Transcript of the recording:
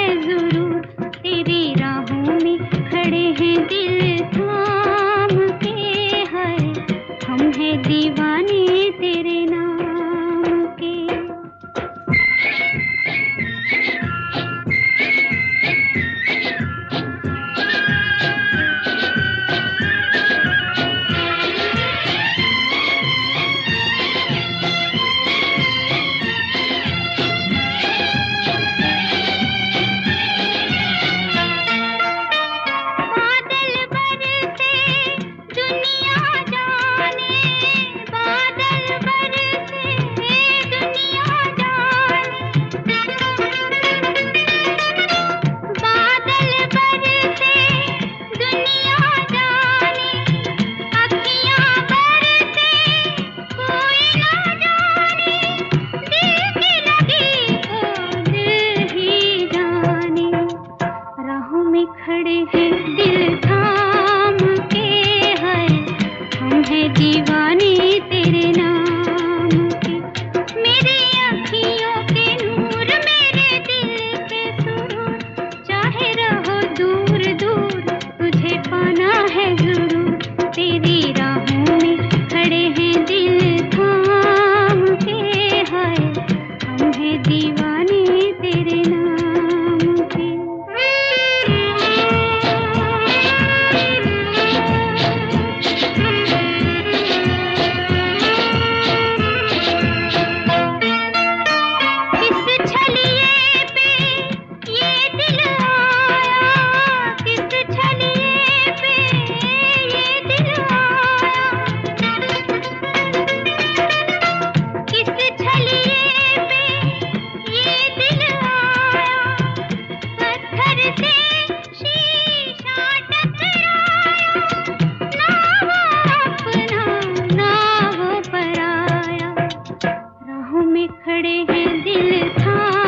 है जरूर, तेरी राहों में खड़े हैं दिल थाम के, है हम हैं दीवाने तेरे नाम के। खड़े हैं दिल थाम के, है हम हैं दीवाने तेरे नाम के। मेरी अखियों के नूर, मेरे दिल के सुरूर, चाहे रहो दूर दूर तुझे पाना है जरूर, तेरी राहों में खड़े हैं दिल थाम के, है हम हैं दीवाने तेरे नाम के। खड़े हैं दिल थाम